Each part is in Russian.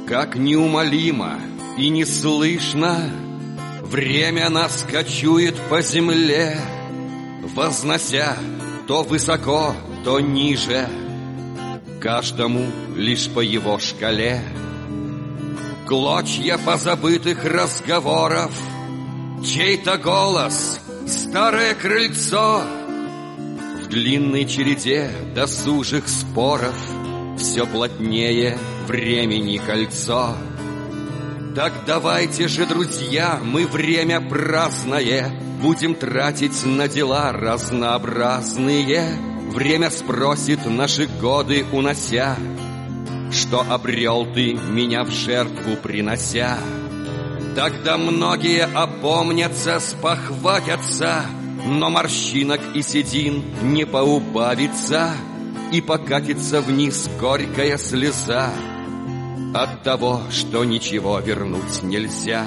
Как неумолимо и неслышно время нас кочует по земле, вознося то высоко, то ниже, каждому лишь по его шкале. Клочья позабытых разговоров, чей-то голос, старое крыльцо. В длинной череде досужих споров все плотнее времени кольцо. Так давайте же, друзья, мы время праздное будем тратить на дела разнообразные. Время спросит, наши годы унося, что обрел ты, меня в жертву принося. Тогда многие опомнятся, спохватятся, но морщинок и седин не поубавится, и покатится вниз горькая слеза от того, что ничего вернуть нельзя.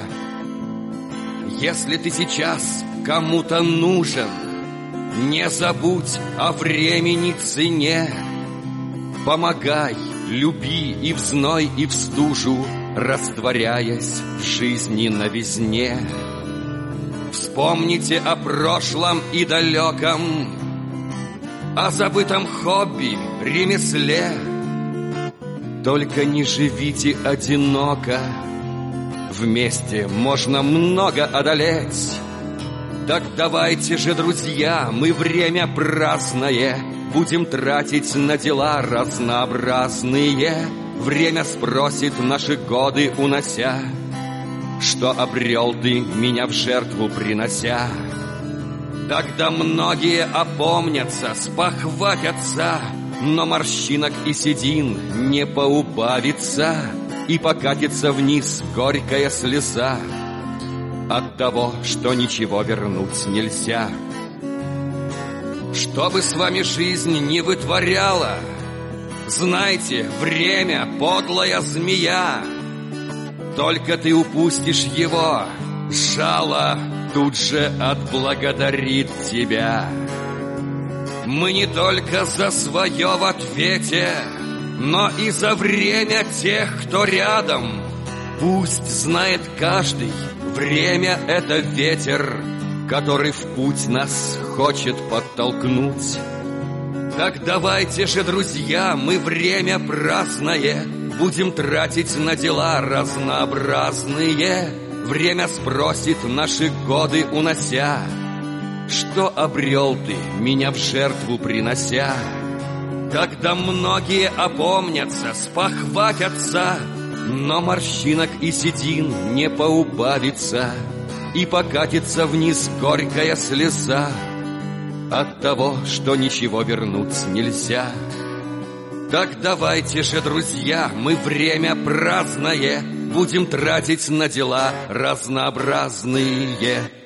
Если ты сейчас кому-то нужен, не забудь о времени цене. Помогай, люби и в зной, и в стужу, растворяясь в жизни новизне. Вспомните о прошлом и далеком, о забытом хобби, ремесле. Только не живите одиноко, вместе можно много одолеть. Так давайте же, друзья, мы время праздное будем тратить на дела разнообразные. Время спросит, наши годы унося, что обрел ты, меня в жертву принося. Тогда многие опомнятся, спохватятся, но морщинок и седин не поубавится, и покатится вниз горькая слеза от того, что ничего вернуть нельзя. Что бы с вами жизнь не вытворяла, знайте, время — подлая змея. Только ты упустишь его, жало тут же отблагодарит тебя. Мы не только за свое в ответе, но и за время тех, кто рядом. Пусть знает каждый, время — это ветер, который в путь нас хочет подтолкнуть. Так давайте же, друзья, мы время праздное будем тратить на дела разнообразные. Время спросит, наши годы унося, что обрел ты, меня в жертву принося. Тогда многие опомнятся, спохватятся, но морщинок и седин не поубавится, и покатится вниз горькая слеза от того, что ничего вернуть нельзя. Так давайте же, друзья, мы время праздное будем тратить на дела разнообразные.